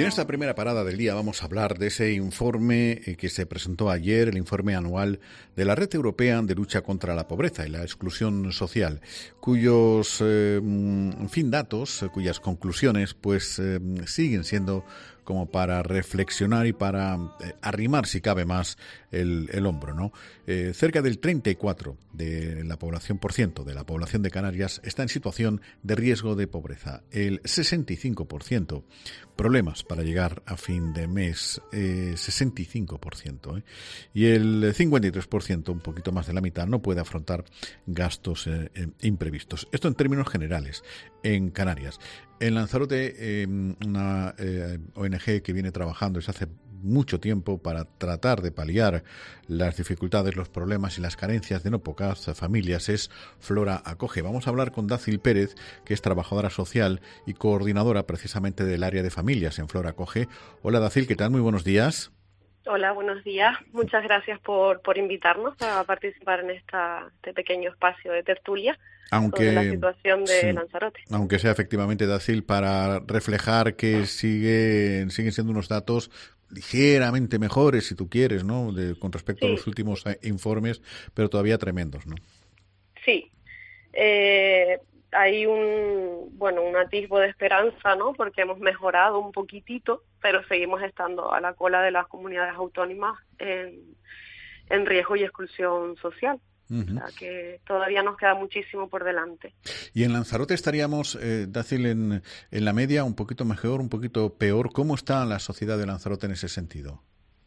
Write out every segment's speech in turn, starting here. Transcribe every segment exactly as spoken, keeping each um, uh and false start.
en esta primera parada del día vamos a hablar de ese informe que se presentó ayer, el informe anual de la Red Europea de Lucha contra la Pobreza y la Exclusión Social, cuyos, eh, en fin, datos, cuyas conclusiones, pues eh, siguen siendo como para reflexionar y para eh, arrimar, si cabe más, el, el hombro, ¿no? Eh, cerca del treinta y cuatro de la población por ciento de la población de Canarias está en situación de riesgo de pobreza. El sesenta y cinco por ciento problemas para llegar a fin de mes, eh, sesenta y cinco por ciento, ¿eh? Y el cincuenta y tres por ciento, un poquito más de la mitad, no puede afrontar gastos eh, eh, imprevistos. Esto en términos generales, en Canarias. En Lanzarote, eh, una eh, O N G que viene trabajando desde hace mucho tiempo para tratar de paliar las dificultades, los problemas y las carencias de no pocas familias es Flora Acoge. Vamos a hablar con Dácil Pérez, que es trabajadora social y coordinadora precisamente del área de familias en Flora Acoge. Hola Dácil, ¿qué tal? Muy buenos días. Hola, buenos días. Muchas gracias por, por invitarnos a participar en esta, este pequeño espacio de tertulia aunque, sobre la situación de sí, Lanzarote. Aunque sea efectivamente, Dácil, para reflejar que sigue, siguen siendo unos datos ligeramente mejores, si tú quieres, ¿no? De, con respecto sí. a los últimos informes, pero todavía tremendos, ¿no? Sí. Eh, hay un, bueno, un atisbo de esperanza, ¿no? Porque hemos mejorado un poquitito, pero seguimos estando a la cola de las comunidades autónomas en, en riesgo y exclusión social. Uh-huh. O sea que todavía nos queda muchísimo por delante. Y en Lanzarote estaríamos, eh, Dácil, en, en la media, un poquito mejor, un poquito peor. ¿Cómo está la sociedad de Lanzarote en ese sentido?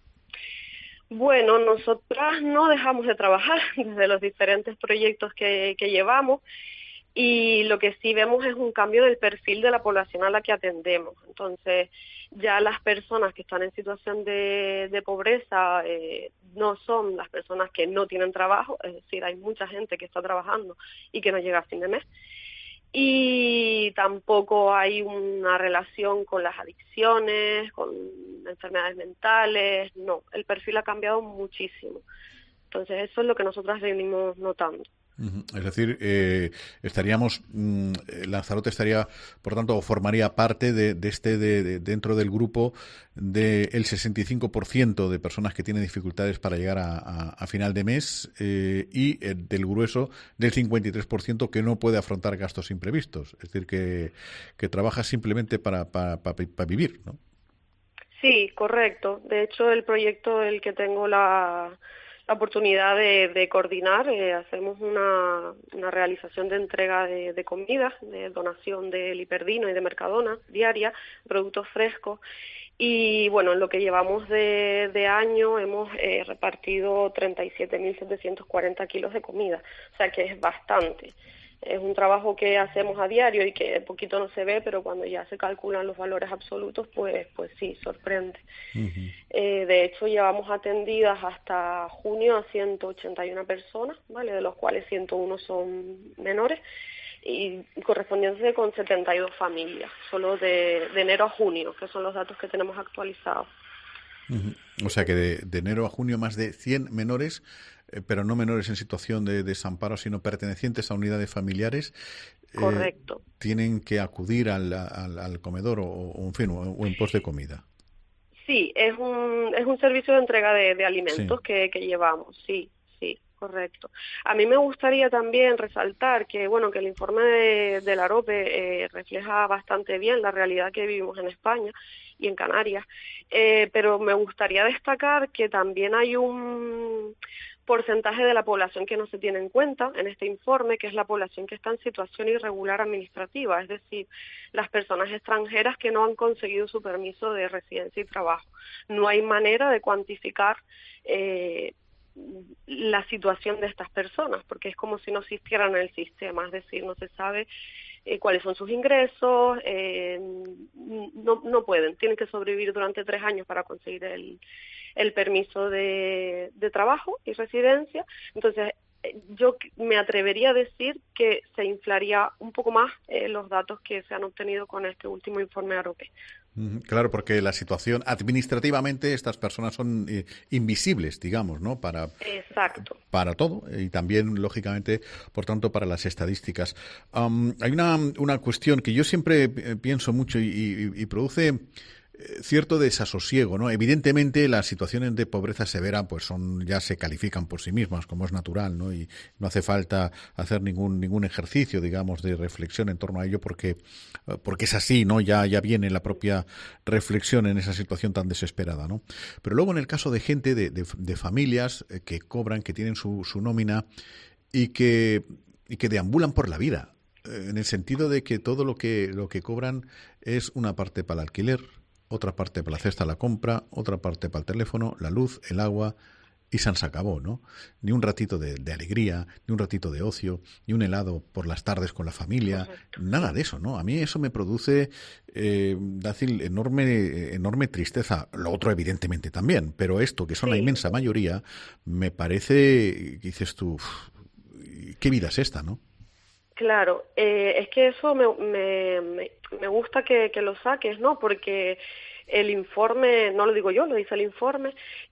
Bueno, nosotras no dejamos de trabajar desde los diferentes proyectos que, que llevamos. Y lo que sí vemos es un cambio del perfil de la población a la que atendemos. Entonces, ya las personas que están en situación de, de pobreza eh, no son las personas que no tienen trabajo, es decir, hay mucha gente que está trabajando y que no llega a fin de mes. Y tampoco hay una relación con las adicciones, con enfermedades mentales, no, el perfil ha cambiado muchísimo. Entonces, eso es lo que nosotras venimos notando. Es decir, eh, estaríamos, mmm, Lanzarote estaría, por tanto, o formaría parte de, de este, de, de, dentro del grupo del sesenta y cinco por ciento de personas que tienen dificultades para llegar a, a, a final de mes eh, y eh, del grueso del cincuenta y tres por ciento que no puede afrontar gastos imprevistos. Es decir, que, que trabaja simplemente para, para, para, para vivir, ¿no? Sí, correcto. De hecho, el proyecto del que tengo la... la oportunidad de, de coordinar, eh, hacemos una, una realización de entrega de, de comidas, de donación de Liperdino y de Mercadona diaria, productos frescos, y bueno, en lo que llevamos de, de año hemos eh, repartido treinta y siete mil setecientos cuarenta kilos de comida, o sea que es bastante. Es un trabajo que hacemos a diario y que poquito no se ve, pero cuando ya se calculan los valores absolutos, pues pues sí, sorprende. Uh-huh. Eh, de hecho, llevamos atendidas hasta junio a ciento ochenta y una personas, ¿vale? De los cuales ciento uno son menores y correspondientes con setenta y dos familias, solo de, de enero a junio, que son los datos que tenemos actualizados. Uh-huh. O sea que de, de enero a junio más de cien menores, eh, pero no menores en situación de desamparo, sino pertenecientes a unidades familiares. Correcto. Eh, tienen que acudir al, al, al comedor o, o, en fin, o, o en pos de comida. Sí, es un es un servicio de entrega de, de alimentos sí. que, que llevamos, sí, sí, correcto. A mí me gustaría también resaltar que, bueno, que el informe de, de la AROPE eh, refleja bastante bien la realidad que vivimos en España y en Canarias, eh, pero me gustaría destacar que también hay un porcentaje de la población que no se tiene en cuenta en este informe, que es la población que está en situación irregular administrativa, es decir, las personas extranjeras que no han conseguido su permiso de residencia y trabajo. No hay manera de cuantificar eh, la situación de estas personas, porque es como si no existieran en el sistema, es decir, no se sabe eh, cuáles son sus ingresos, eh, no, no pueden, tienen que sobrevivir durante tres años para conseguir el, el permiso de, de trabajo y residencia. Entonces, yo me atrevería a decir que se inflaría un poco más eh, los datos que se han obtenido con este último informe AROPE. Claro, porque la situación, administrativamente, estas personas son eh, invisibles, digamos, ¿no? Para, Exacto. Para todo y también, lógicamente, por tanto, para las estadísticas. Um, hay una, una cuestión que yo siempre pienso mucho y, y, y produce cierto desasosiego, ¿no? Evidentemente las situaciones de pobreza severa pues son ya se califican por sí mismas, como es natural, ¿no? Y no hace falta hacer ningún ningún ejercicio, digamos, de reflexión en torno a ello porque porque es así, ¿no? Ya ya viene la propia reflexión en esa situación tan desesperada, ¿no? Pero luego en el caso de gente de, de, de familias que cobran, que tienen su, su nómina y que y que deambulan por la vida, en el sentido de que todo lo que lo que cobran es una parte para el alquiler, otra parte para la cesta de la compra, otra parte para el teléfono, la luz, el agua, y se acabó, ¿no? Ni un ratito de, de alegría, ni un ratito de ocio, ni un helado por las tardes con la familia, correcto, nada de eso, ¿no? A mí eso me produce, eh, Dácil, enorme, enorme tristeza. Lo otro, evidentemente, también, pero esto, que son sí. la inmensa mayoría, me parece, dices tú, uf, ¿qué vida es esta, no? Claro, eh, es que eso me, me, me gusta que, que lo saques, ¿no? Porque el informe, no lo digo yo, lo dice el informe,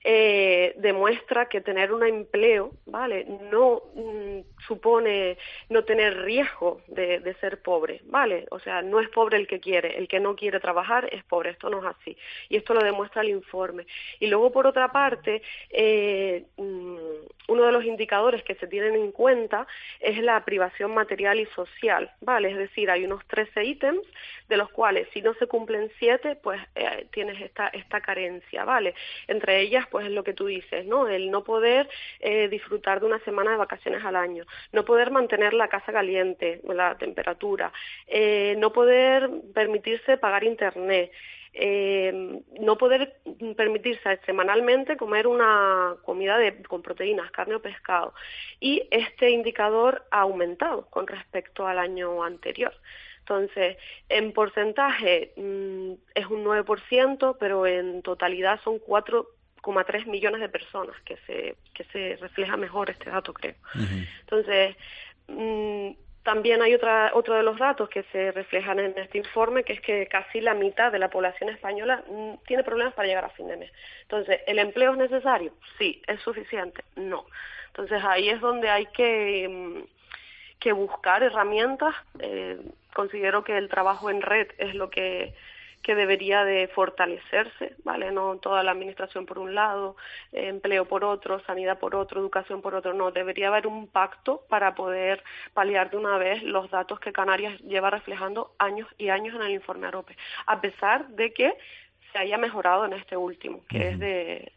eh, demuestra que tener un empleo, ¿vale? No mm, supone no tener riesgo de, de ser pobre, ¿vale? O sea, no es pobre el que quiere, el que no quiere trabajar es pobre, esto no es así. Y esto lo demuestra el informe. Y luego, por otra parte, eh, mm, uno de los indicadores que se tienen en cuenta es la privación material y social, ¿vale? Es decir, hay unos trece ítems, de los cuales si no se cumplen siete, pues eh, tienes esta esta carencia, ¿vale? Entre ellas, pues es lo que tú dices, ¿no? El no poder eh, disfrutar de una semana de vacaciones al año, no poder mantener la casa caliente, la temperatura, eh, no poder permitirse pagar internet, Eh, no poder permitirse semanalmente comer una comida de, con proteínas, carne o pescado. Y este indicador ha aumentado con respecto al año anterior. Entonces, en porcentaje mmm, es un nueve por ciento, pero en totalidad son cuatro coma tres millones de personas que se que se refleja mejor este dato, creo. Uh-huh. Entonces, mmm, también hay otra, otro de los datos que se reflejan en este informe, que es que casi la mitad de la población española mm, tiene problemas para llegar a fin de mes. Entonces, ¿el empleo es necesario? Sí. ¿Es suficiente? No. Entonces, ahí es donde hay que, que buscar herramientas. Eh, considero que el trabajo en red es lo que que debería de fortalecerse, ¿vale? No toda la administración por un lado, eh, empleo por otro, sanidad por otro, educación por otro, no, debería haber un pacto para poder paliar de una vez los datos que Canarias lleva reflejando años y años en el informe AROPE, a pesar de que se haya mejorado en este último, que uh-huh. es de...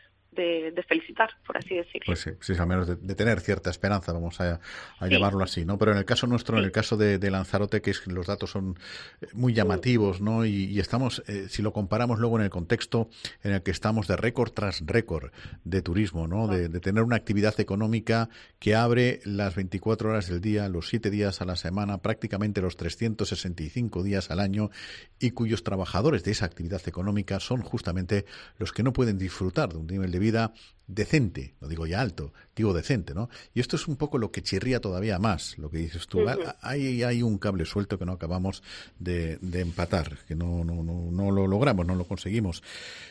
De, de felicitar, por así decirlo. Pues sí, sí al menos de, de tener cierta esperanza, vamos a, a sí. llamarlo así, ¿no? Pero en el caso nuestro, sí. en el caso de, de Lanzarote, que es, los datos son muy llamativos, ¿no? Y, y estamos, eh, si lo comparamos luego en el contexto en el que estamos de récord tras récord de turismo, ¿no? De, de tener una actividad económica que abre las veinticuatro horas del día, los siete días a la semana, prácticamente los trescientos sesenta y cinco días al año, y cuyos trabajadores de esa actividad económica son justamente los que no pueden disfrutar de un nivel de vida decente, no digo ya alto, digo decente, ¿no? Y esto es un poco lo que chirría todavía más, lo que dices tú. Uh-huh. Hay, hay un cable suelto que no acabamos de, de empatar, que no, no, no, no lo logramos, no lo conseguimos.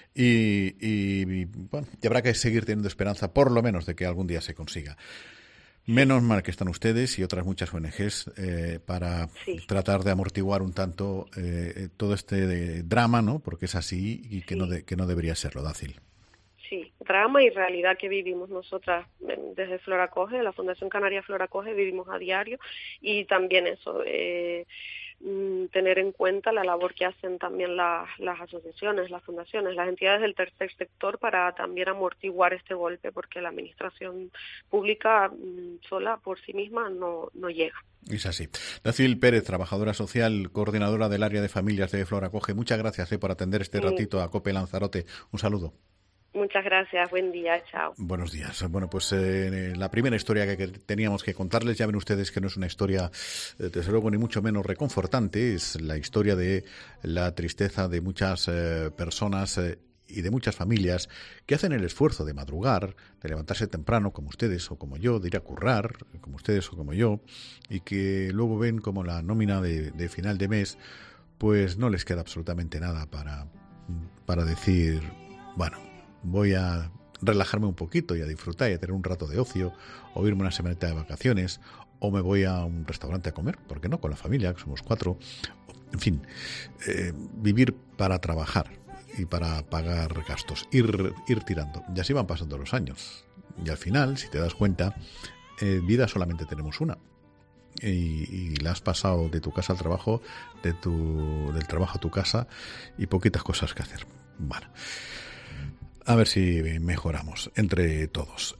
Y, y, y bueno, y habrá que seguir teniendo esperanza, por lo menos, de que algún día se consiga. Menos mal que están ustedes y otras muchas O N Ges eh, para sí. tratar de amortiguar un tanto eh, todo este drama, ¿no? Porque es así y que, sí. no, de, que no debería serlo, Dácil. Sí, drama y realidad que vivimos nosotras desde Floracoge, la Fundación Canaria Floracoge, vivimos a diario, y también eso, eh, tener en cuenta la labor que hacen también las, las asociaciones, las fundaciones, las entidades del tercer sector para también amortiguar este golpe, porque la administración pública sola por sí misma no, no llega. Es así. Dácil Pérez, trabajadora social, coordinadora del área de familias de Floracoge, muchas gracias eh, por atender este sí. ratito a COPE Lanzarote. Un saludo. Muchas gracias, buen día, chao. Buenos días. Bueno, pues eh, la primera historia que, que teníamos que contarles, ya ven ustedes que no es una historia, eh, desde luego, ni mucho menos reconfortante, es la historia de la tristeza de muchas eh, personas eh, y de muchas familias que hacen el esfuerzo de madrugar, de levantarse temprano, como ustedes o como yo, de ir a currar, como ustedes o como yo, y que luego ven como la nómina de, de final de mes, pues no les queda absolutamente nada para, para decir, bueno, voy a relajarme un poquito y a disfrutar y a tener un rato de ocio, o irme una semanita de vacaciones, o me voy a un restaurante a comer, ¿por qué no? Con la familia, que somos cuatro. En fin, eh, vivir para trabajar. y para pagar gastos, ir, ir tirando. Y así van pasando los años. Y al final, si te das cuenta, eh, vida solamente tenemos una. Y, y la has pasado de tu casa al trabajo, de tu, del trabajo a tu casa, y poquitas cosas que hacer. Bueno, a ver si mejoramos entre todos.